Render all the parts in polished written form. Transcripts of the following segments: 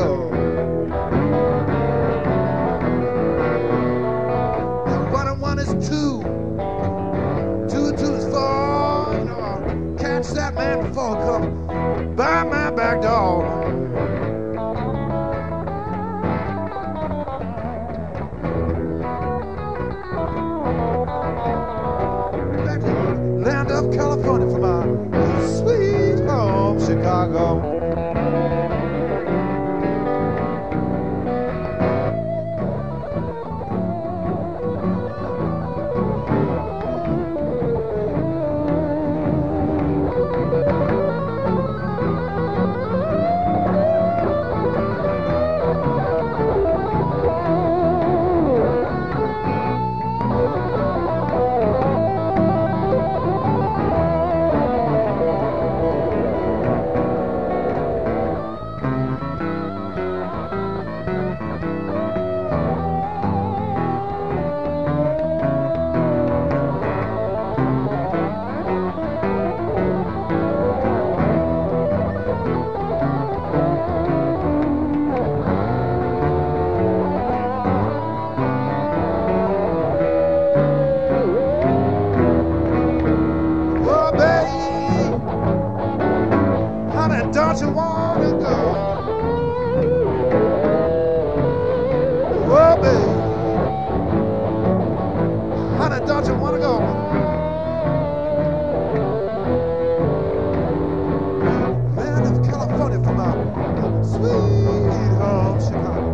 go. And 1 and 1 is 2. 2 and 2 is 4. You know, I'll catch that man before he come by my back door. Back to the land of California for my sweet home, Chicago. Don't you wanna go? Oh, baby, honey, don't you wanna go? Land of California for my sweet home, Chicago.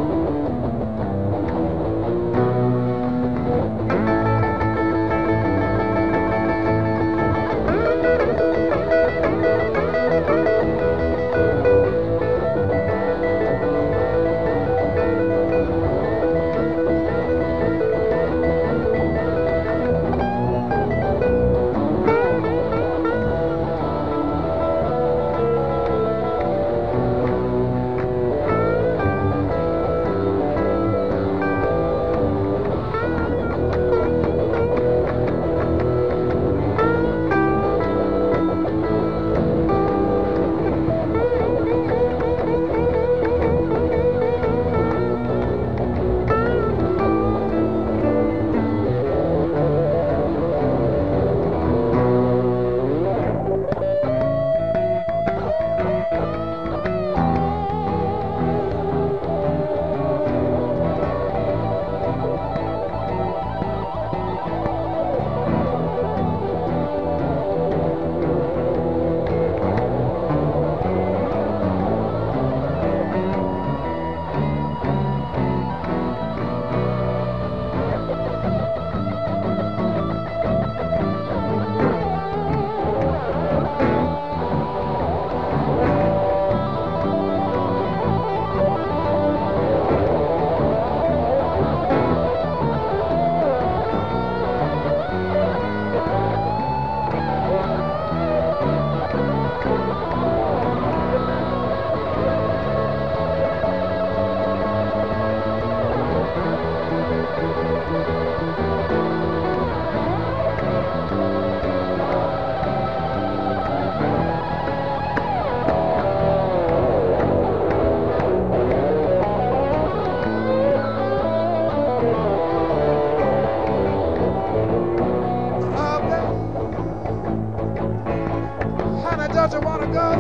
Don't you wanna go?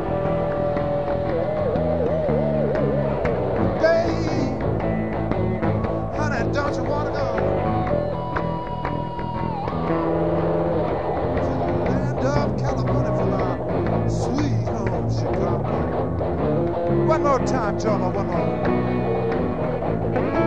Babe, honey, don't you wanna go? To the land of California for my sweet home, Chicago. One more time, Jomo, one more.